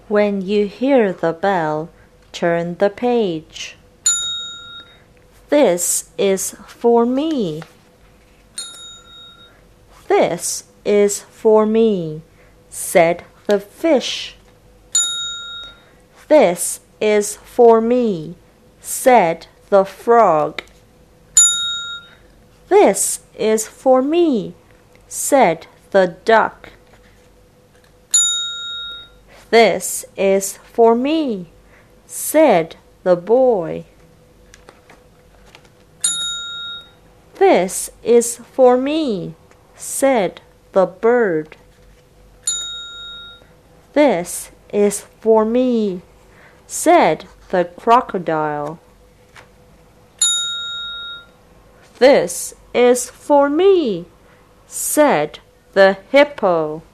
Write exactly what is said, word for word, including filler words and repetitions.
When you hear the bell, turn the page. This is for me. This is for me, said the fish. This is for me, said the frog. This is for me, said the duck. This is for me, said the boy. This is for me, said the bird. This is for me, said the crocodile. This is for me, said the hippo.